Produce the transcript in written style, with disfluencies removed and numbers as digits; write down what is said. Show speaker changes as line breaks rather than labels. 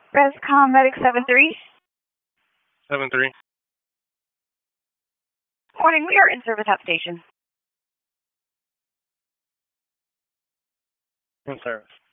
Rescom Medic 73.
7-3.
Morning, we are in service at station.
In service.